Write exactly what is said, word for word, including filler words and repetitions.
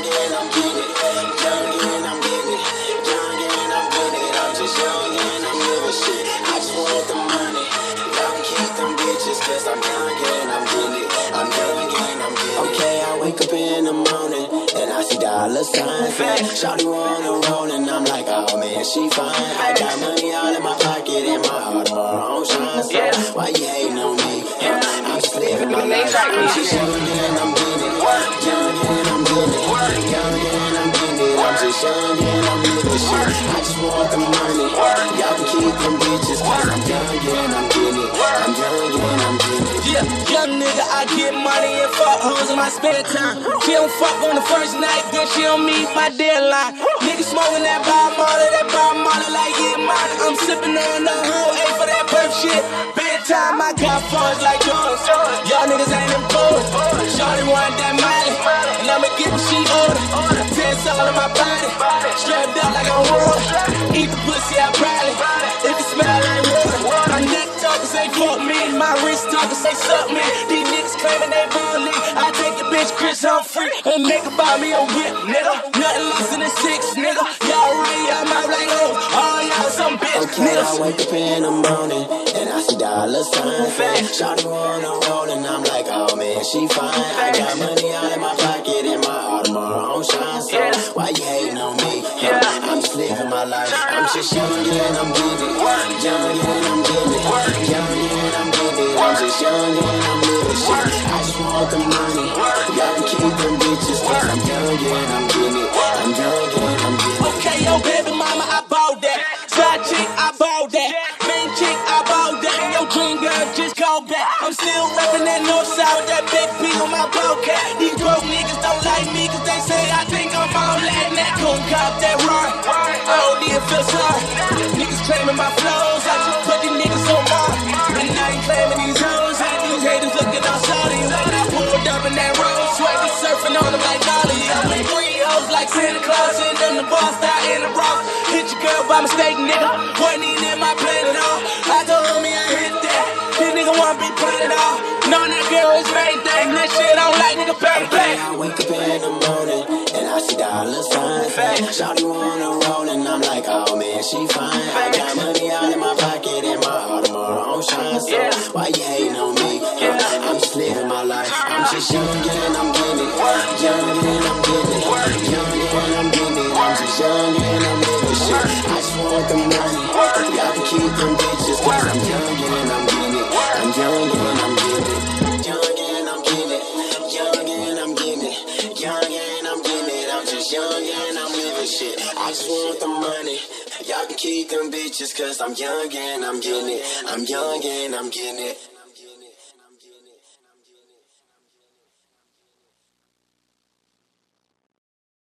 and I'm getting it. Young and I'm getting it. Young and I'm getting it. I'm just young and I'm living shit. I just want the money. Y'all can keep them bitches, cause I'm young and I'm getting it. I'm young and I'm getting it. Okay, I wake up in the morning and I see dollar signs. Shawty wanna roll and I'm like, oh man, she fine. I got money all in my pocket and my heart tomorrow on shine. So why you hating on me? I'm just living my life. I'm just young and I'm getting it. Young and I'm getting it. Young and I'm getting it. I'm just young and I'm living shit. I just want the money. Y'all can keep them bitches, cause I'm young and I'm getting it. I'm young and I'm getting it. Yeah, young nigga, I get money and fuck hoes in my spare time. She don't fuck on the first night, then she don't meet my deadline. Nigga smoking that Bob Marley, that Bob Marley like get mine. I'm sipping on the whole A for that perf shit. Bedtime, I got funds like yours. Y'all niggas ain't important. Shawty want that Miley, and I'ma get what she order. Tense all in my body, strapped up like I'm raw. Eat the pussy out proudly, if it smell like water. My neck talking say fuck me, my wrist talking say suck me. These niggas claiming they bully. I take the bitch Chris Humphrey and make her buy me a whip, nigga. Nothing less than a six, nigga. Y'all ready? I'm out like oh, all y'all some bitch, okay, niggas. I wake up in the morning and I see dollar signs. Shawty wanna roll and I'm like, oh man, she fine. I got money all in my pocket and my heart tomorrow on shine. So why you hating on me? I'm just living my life. I'm just young and I'm getting it. Young and I'm getting it. Young and I'm getting it. I'm just young and I'm living shit. I just want the money. Y'all can keep them bitches, cause I'm young and I'm getting it. I'm young and I'm getting it. Okay, yo, baby mama, I bought that. Side chick, I bought that. Main chick, I bought that. Yo, dream girl, just call back. I'm still reppin' that north side with that big P on my ballcat. These broke niggas don't like me, cause they say I think I'm all that. That coon cop, that roar. I don't even feel sorry. Niggas claiming my flows, I just put these niggas on Mars. And I ain't claiming these hoes, and these haters looking all sorry. When I pulled up in that road, sweaty surfing on them like Nolly. I'm with three hoes like Santa Claus, and then the boss out in the Bronx. Hit your girl by mistake, nigga. Wasn't even in my plan at all. I told me I hit that. This nigga wanna be playing it all. No, that girl is main thing. That shit I don't like, nigga, pay okay, I wake up in the morning and I see dollar signs. Shawty wanna roll and I'm like, oh man, she fine. I got money all in my pocket and my heart tomorrow on shine. So why you hating on me? I'm just living my life. I'm just young and I'm getting it. Young and I'm getting it. Young and I'm getting it. I'm just young and I'm living shit. I just want the money. Y'all can keep them bitches, cause I'm young and I'm getting it. I'm young and I'm getting it. Young and I'm getting it. Young and I'm getting it. Young and I'm getting it. I'm just young and I'm living shit. I just want the money. Y'all can keep them bitches, cause I'm young and I'm getting it. I'm young and I'm getting it.